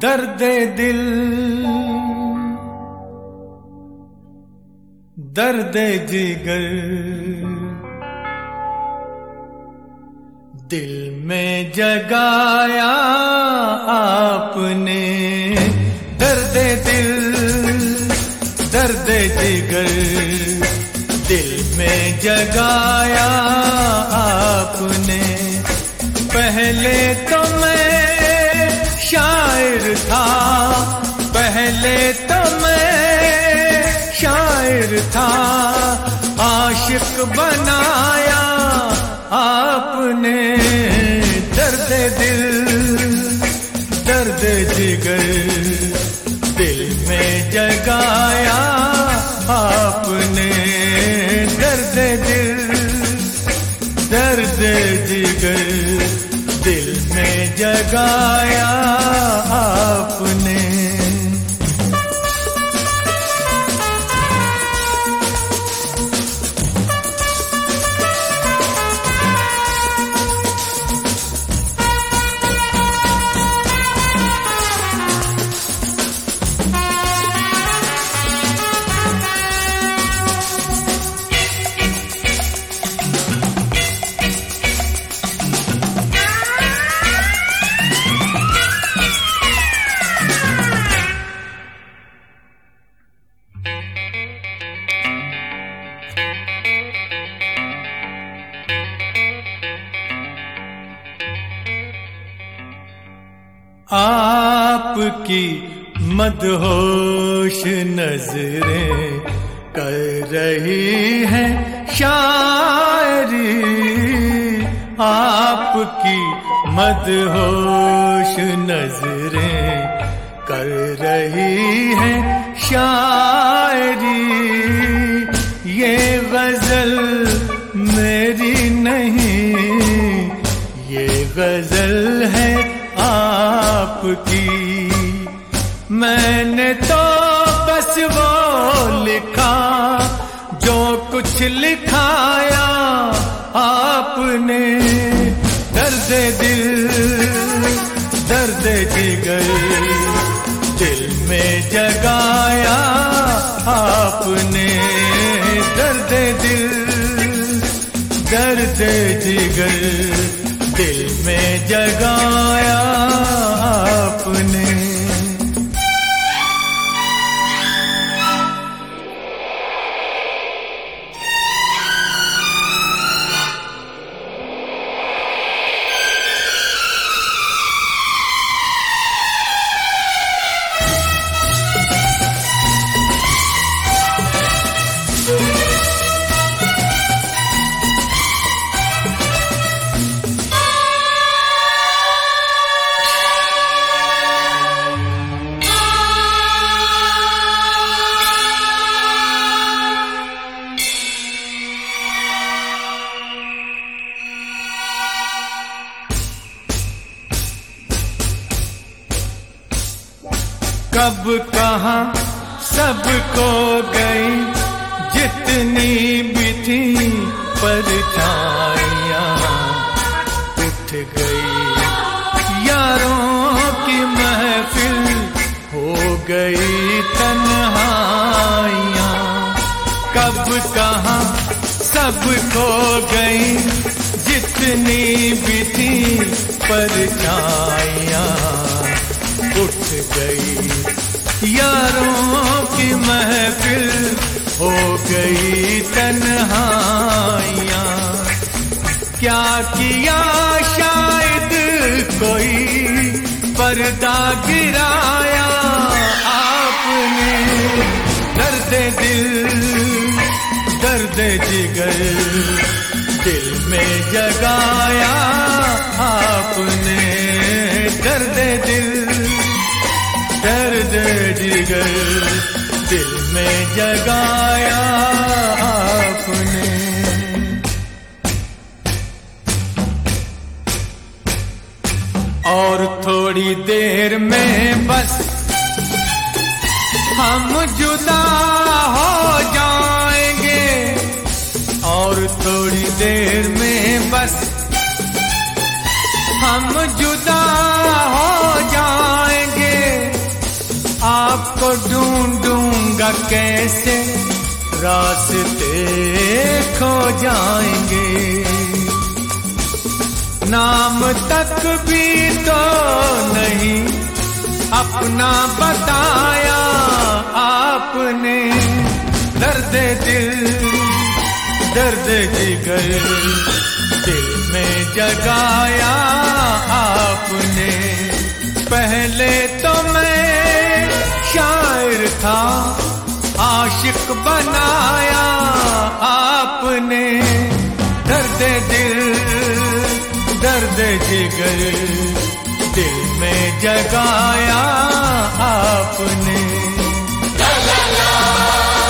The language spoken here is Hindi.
दर्द दिल दर्द जिगर दिल में जगाया आपने। दर्द दिल दर्द जिगर दिल में जगाया आपने। पहले तो मैं शायर था, पहले तो मैं शायर था, आशिक बनाया आपने। दर्द दिल दर्द जिगर दिल में जगाया आपने। दर्द दिल दर्द जिगर दिल में जगाया आपने। आपकी मदहोश नजरें कर रही हैं शायरी। आपकी मदहोश नजरें कर रही हैं शायरी। ये गजल मेरी नहीं, ये गजल है आपकी। मैंने तो बस वो लिखा जो कुछ लिखाया आपने। दर्द दिल दर्द जिगर दिल में जगाया आपने। दर्द दिल दर्द जिगर दिल में जगाया आपने। कब कहाँ सबको गई जितनी भी थी परछाइयाँ। उठ गई यारों की महफिल, हो गई तन्हाइयाँ। कब कहाँ सबको गई जितनी भी थी परछाइयाँ। उठ गई यारों की महफिल, हो गई तन्हाइयाँ। क्या किया शायद कोई पर्दा गिराया आपने। दर्द दिल दर्द जिगर दिल में जगाया आपने। दर्द दिल दर्द जिगर दिल में जगाया आपने। और थोड़ी देर में बस हम जुदा हो जाएंगे। और थोड़ी देर में बस हम जुदा हो जाएंगे। आपको ढूंढूंगा कैसे, रास्ते खो जाएंगे। नाम तक भी तो नहीं अपना बताया आपने, दर्द दिल दर्द जिगर दिल में जगाया आपने। पहले तो मैं शायर था, आशिक बनाया आपने, दर्द दिल दर्द जिगर दिल में जगाया आपने। ला ला ला